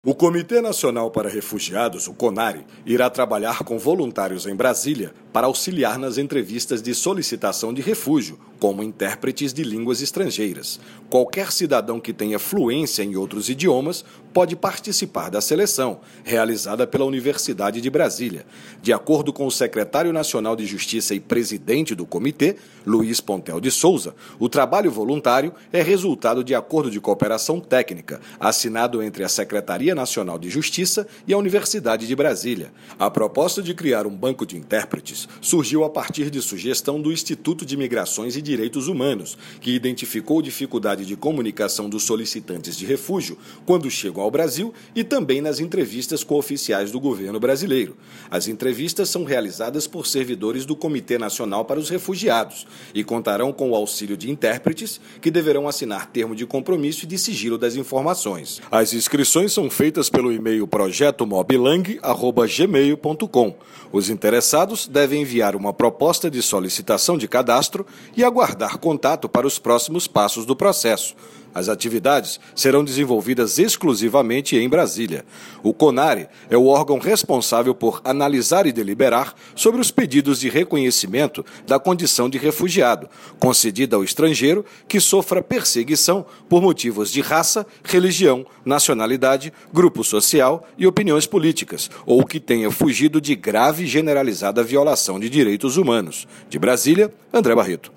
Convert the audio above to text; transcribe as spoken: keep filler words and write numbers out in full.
O Comitê Nacional para Refugiados, o CONARE, irá trabalhar com voluntários em Brasília para auxiliar nas entrevistas de solicitação de refúgio, como intérpretes de línguas estrangeiras. Qualquer cidadão que tenha fluência em outros idiomas pode participar da seleção, realizada pela Universidade de Brasília. De acordo com o secretário nacional de Justiça e presidente do comitê, Luiz Pontel de Souza, o trabalho voluntário é resultado de acordo de cooperação técnica, assinado entre a Secretaria Nacional de Justiça e a Universidade de Brasília. A proposta de criar um banco de intérpretes surgiu a partir de sugestão do Instituto de Migrações e Direitos Humanos, que identificou dificuldade de comunicação dos solicitantes de refúgio quando chegam ao Brasil e também nas entrevistas com oficiais do governo brasileiro. As entrevistas são realizadas por servidores do Comitê Nacional para os Refugiados e contarão com o auxílio de intérpretes que deverão assinar termo de compromisso e de sigilo das informações. As inscrições são feitas pelo e-mail projeto mobilang arroba gmail ponto com. Os interessados devem enviar uma proposta de solicitação de cadastro e aguardar contato para os próximos passos do processo. As atividades serão desenvolvidas exclusivamente em Brasília. O CONARE é o órgão responsável por analisar e deliberar sobre os pedidos de reconhecimento da condição de refugiado, concedida ao estrangeiro que sofra perseguição por motivos de raça, religião, nacionalidade, grupo social e opiniões políticas, ou que tenha fugido de grave e generalizada violação de direitos humanos. De Brasília, André Barreto.